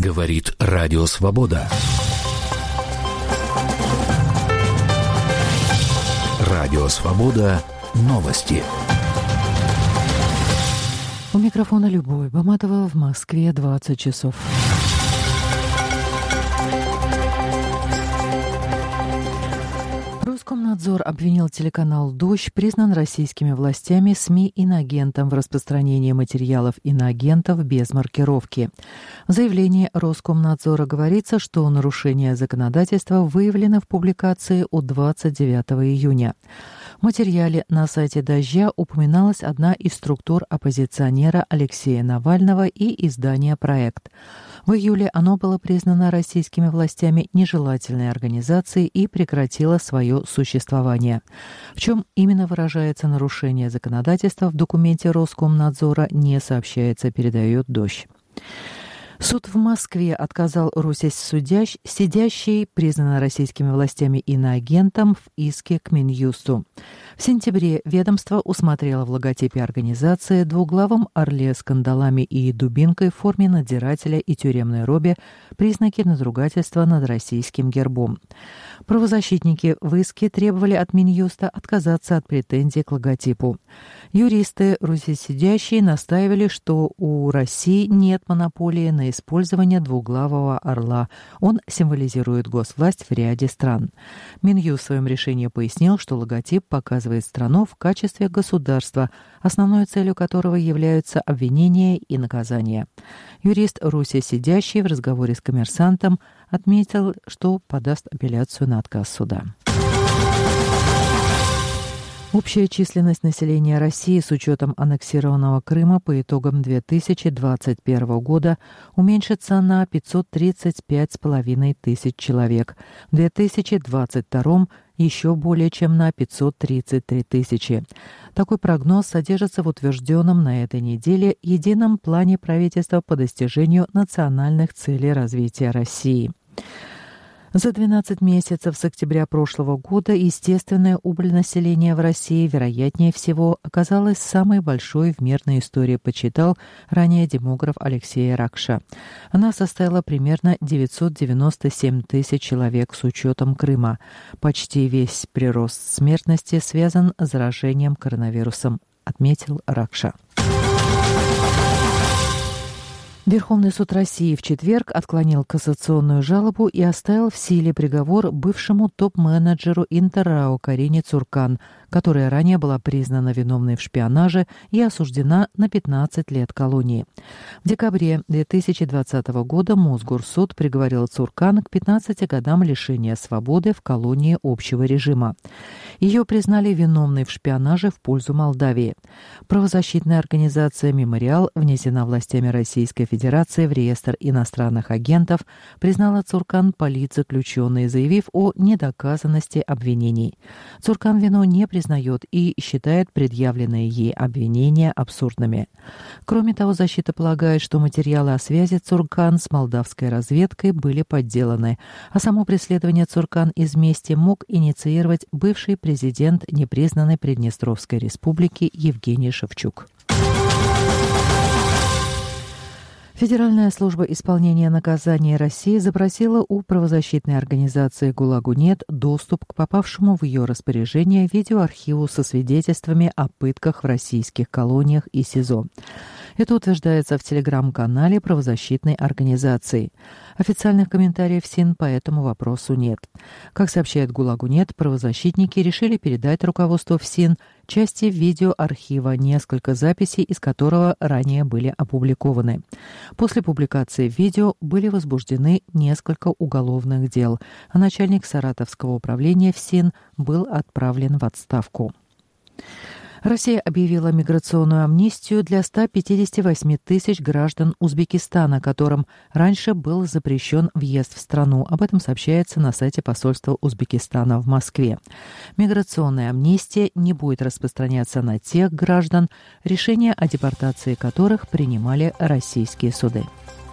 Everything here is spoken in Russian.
Говорит Радио Свобода. Радио Свобода. Новости. У микрофона Любовь Баматова, в Москве 20 часов. Роскомнадзор обвинил телеканал «Дождь», признан российскими властями СМИ иноагентом в распространении материалов иноагентов без маркировки. В заявлении Роскомнадзора говорится, что нарушение законодательства выявлено в публикации от 29 июня. В материале на сайте «Дождя» упоминалась одна из структур оппозиционера Алексея Навального и издание «Проект». В июле оно было признано российскими властями нежелательной организацией и прекратило свое существование. В чем именно выражается нарушение законодательства, в документе Роскомнадзора не сообщается, передает «Дождь». Суд в Москве отказал сидящей, признанной российскими властями иноагентом, в иске к Минюсту. В сентябре ведомство усмотрело в логотипе организации двуглавом орле с кандалами и дубинкой в форме надзирателя и тюремной робе признаки надругательства над российским гербом. Правозащитники в иске требовали от Минюста отказаться от претензий к логотипу. Юристы русисидящие настаивали, что у России нет монополии на использование двуглавого орла. Он символизирует госвласть в ряде стран. Минюст в своем решении пояснил, что логотип показывает страну в качестве государства, основной целью которого являются обвинения и наказания. Юрист русисидящий в разговоре с «Коммерсантом» отметил, что подаст апелляцию на отказ суда. Общая численность населения России с учетом аннексированного Крыма по итогам 2021 года уменьшится на 535,5 тысяч человек. В 2022 еще более чем на 533 тысячи. Такой прогноз содержится в утвержденном на этой неделе едином плане правительства по достижению национальных целей развития России. За 12 месяцев с октября прошлого года естественная убыль населения в России, вероятнее всего, оказалась самой большой в мирной истории, подсчитал ранее демограф Алексей Ракша. Она составила примерно 997 тысяч человек с учетом Крыма. Почти весь прирост смертности связан с заражением коронавирусом, отметил Ракша. Верховный суд России в четверг отклонил кассационную жалобу и оставил в силе приговор бывшему топ-менеджеру Интеррао Карине Цуркан, которая ранее была признана виновной в шпионаже и осуждена на 15 лет колонии. В декабре 2020 года Мосгорсуд приговорил Цуркан к 15 годам лишения свободы в колонии общего режима. Ее признали виновной в шпионаже в пользу Молдавии. Правозащитная организация «Мемориал» внесена властями Российской Федерации в реестр иностранных агентов, признала Цуркан политзаключенной, заявив о недоказанности обвинений. Цуркан вину не признает и считает предъявленные ей обвинения абсурдными. Кроме того, защита полагает, что материалы о связи Цуркан с молдавской разведкой были подделаны, а само преследование Цуркан из мести мог инициировать бывший президент непризнанной Приднестровской республики Евгений Шевчук. Федеральная служба исполнения наказания России запросила у правозащитной организации «ГУЛАГу-нет» доступ к попавшему в ее распоряжение видеоархиву со свидетельствами о пытках в российских колониях и СИЗО. Это утверждается в телеграм-канале правозащитной организации. Официальных комментариев СИН по этому вопросу нет. Как сообщает ГУЛАГу-нет, правозащитники решили передать руководству ФСИН части видеоархива, несколько записей из которого ранее были опубликованы. После публикации видео были возбуждены несколько уголовных дел, а начальник Саратовского управления ФСИН был отправлен в отставку. Россия объявила миграционную амнистию для 158 тысяч граждан Узбекистана, которым раньше был запрещен въезд в страну. Об этом сообщается на сайте посольства Узбекистана в Москве. Миграционная амнистия не будет распространяться на тех граждан, решения о депортации которых принимали российские суды.